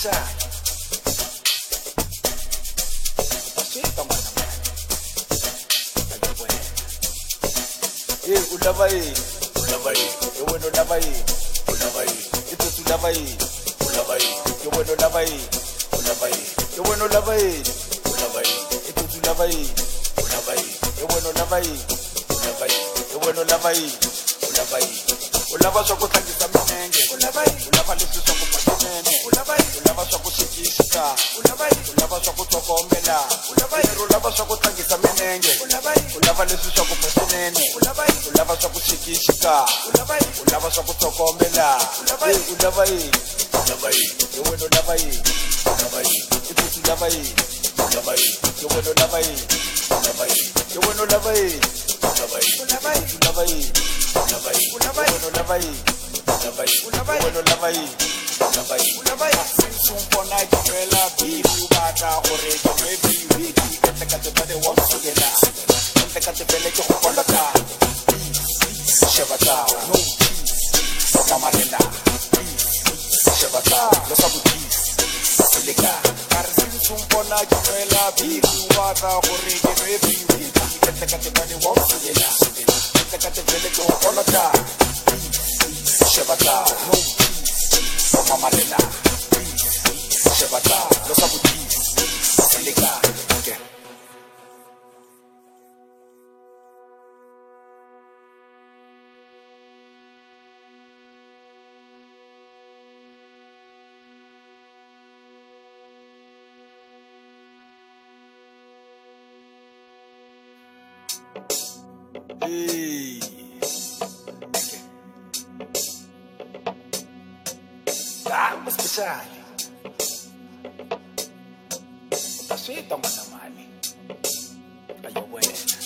special. Sita mwana mwana. Ulava hii. Ewe ndo lava hii. Ito tu lava hii. Ewe ndo lava hii. Ewe ndo lava hii. Ito tu lava hii. Ewe ndo lava hii. Ewe ndo lava hii. Ulava swa ku tlangisa minenge. Ulava leswi swa ku patinene. Ulava swa ku xikixika. Ulava swa ku tsokombela. Ulava swa ku tlangisa minenge. Ulava leswi swa ku patinene. Ulava swa ku xikixika. Ulava swa ku tsokombela. Ulava hii. Ewe ndo lava hii. Ito tu lava hii. Ewe ndo lava hii. Ewe ndo lava hii. Ulava hii. Simpona kimela bibi bata gore ke bibi kete kete bade wa sugela kete kete bele ke go kolota shebata no kamarela shebata lo sabuti seleka karsin simpona kimela bibi bata gore ke bibi kete kete bade wa sugela kete kete bele ke go kolota shebata no kamarela shebata lo sabuti seleka okay. Hey. Ah, special. Sita mwana mani. Ayo we.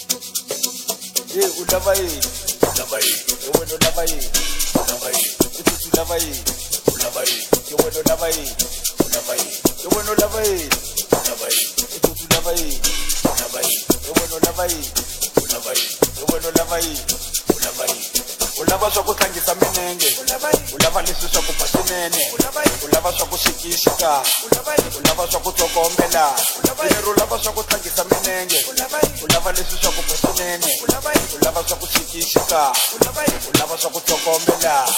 Ulava hii. Ewe ndo lava hii. Ito tu lava hii. Ewe ndo lava hii. Ewe ndo lava hii. Ito tu lava hii. Ewe ndo lava hii. Ewe ndo lava hii. Ulava swa ku tlangisa minenge. Ulava leswi swa ku patinene. Ulava swa ku xikixika. Ulava swa ku tsokombela. Ulava swa ku tlangisa minenge. Ulava leswi swa ku patinene. Ulava swa ku xikixika. Ulava swa ku tsokombela.